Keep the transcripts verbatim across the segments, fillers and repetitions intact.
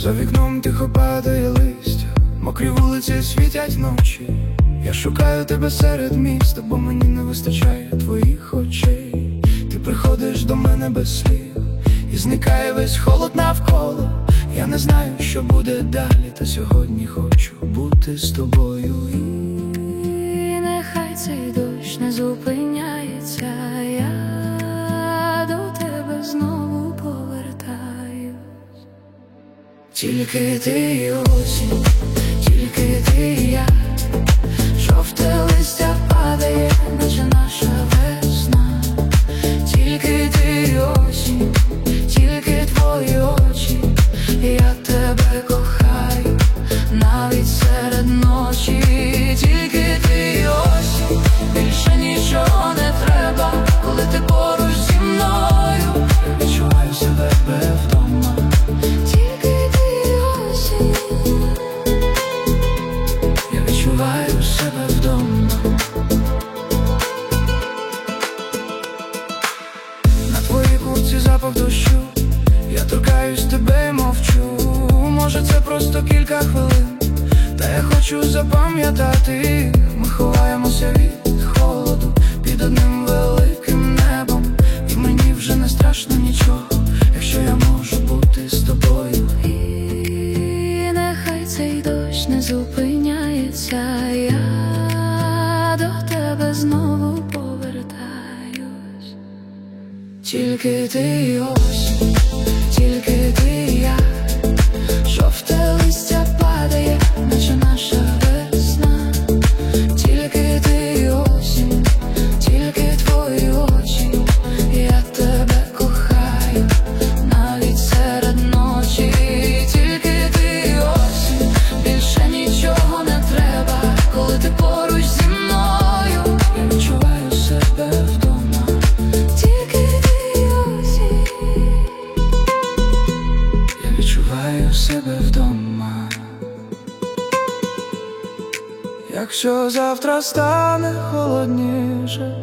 За вікном тихо падає листя, мокрі вулиці світять вночі. Я шукаю тебе серед міста, бо мені не вистачає твоїх очей. Ти приходиш до мене без слів, і зникає весь холод навколо. Я не знаю, що буде далі, та сьогодні хочу бути з тобою. І нехай цей дощ не зупиняється, я до тебе знову повертаюсь. Тільки ти і осінь, тільки ти і я. Жовте листя падає, наче наша весна. Тільки ти і осінь, тільки твої очі. Я тебе кохаю, навіть серед ночі. Тільки ти і осінь, більше нічого не треба. Коли ти поруч зі мною, я відчуваю себе вдома. Тільки ти і осінь, я відчуваю себе вдома. На твоїй куртці запах дощу, я торкаюсь тебе і мовчу. Може це просто кілька хвилин, та я хочу запам'ятати їх. Ми ховаємося від холоду під одним великим небом, і мені вже не страшно нічого, якщо я можу бути з тобою. і нехай цей дощ не зупиняється, я до тебе знову повертаюсь. Тільки ти і осінь, тільки ти і я. Жовте листя падає, наче наша весна. Тільки ти і осінь, тільки твої очі. Я тебе кохаю, навіть серед ночі. Тільки ти і осінь, більше нічого не треба. Коли ти поруч зі мною, я відчуваю себе вдома. Тільки ти і осінь, я відчуваю себе вдома. Якщо завтра стане холодніше,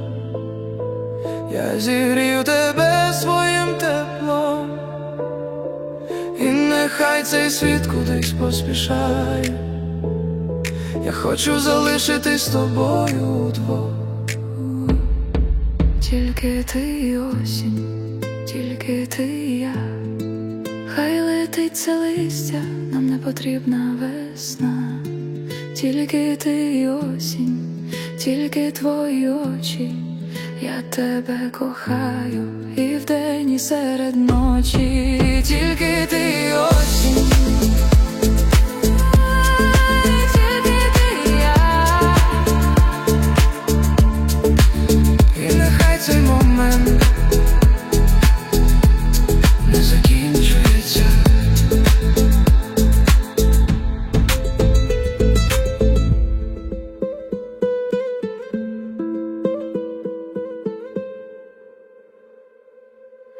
я зігрію тебе своїм теплом. І нехай цей світ кудись поспішає, я хочу залишитись з тобою удвох. тільки ти і осінь, тільки ти і я. Хай летить це листя, нам не потрібна весна. Тільки ти і осінь, тільки твої очі. Я тебе кохаю і вдень, і серед ночі. Тільки ти і осінь,